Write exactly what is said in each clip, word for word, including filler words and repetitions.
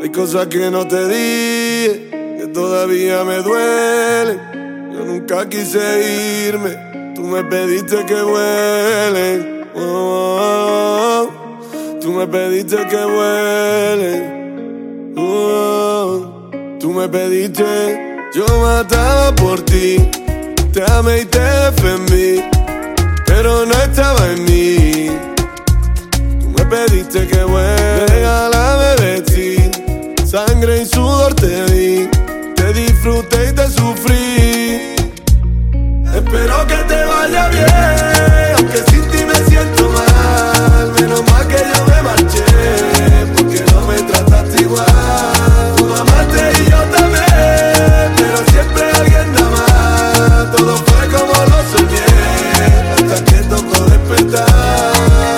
Hay cosas que no te dije, que todavía me duelen. Yo nunca quise irme, tú me pediste que vuele. Oh, oh, oh. Tú me pediste que vuele. Oh, oh. Tú me pediste, yo mataba por ti. Te amé y te defendí, pero no estaba en mí. Tú me pediste que vuele. Regálame de ti, sangre y sudor te di. Te disfruté y te sufrí. Espero que te vaya bien, aunque sin ti me siento mal. Menos mal que yo me marché, porque no me trataste igual. Tú amaste y yo también, pero siempre alguien da más. Todo fue como lo soñé, hasta que tocó despertar.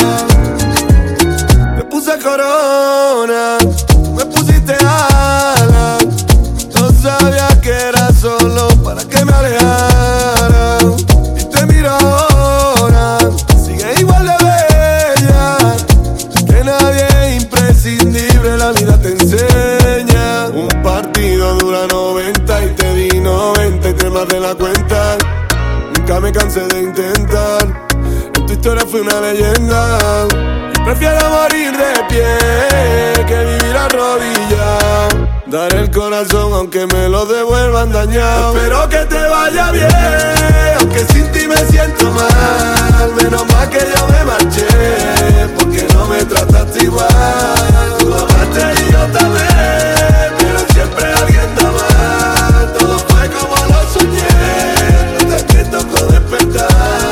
Me puse corona, me pusiste alas. No sabía que era solo para que me alejara. Y te miro ahora, sigue igual de bella. Que nadie es imprescindible, la vida te enseña. Un partido dura noventa y te di noventa y tres más de la cuenta. Nunca me cansé de intentar, en tu historia fui una leyenda. Prefiero morir de pie que vivir arrodillado. Dar el corazón aunque me lo devuelvan dañado. Espero que te vaya bien, aunque sin ti me siento mal. Menos mal que yo me marché, porque no me trataste igual. Tú amaste y yo también, pero siempre alguien da más. Todo fue como lo soñé, hasta que tocó despertar.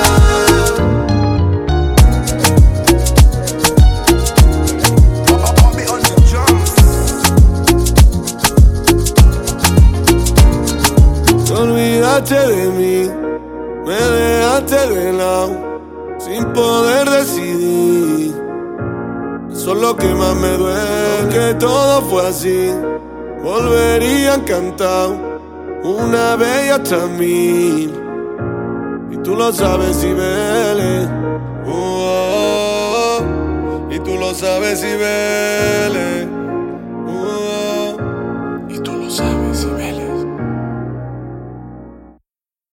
Olvidaste de mí, me dejaste de lado, sin poder decidir. Eso es lo que más me duele, que todo fue así. Volvería encantado, una vez y hasta mil. Y tú lo sabes, Cibeles. Oh, oh, oh. Y tú lo sabes, Cibeles.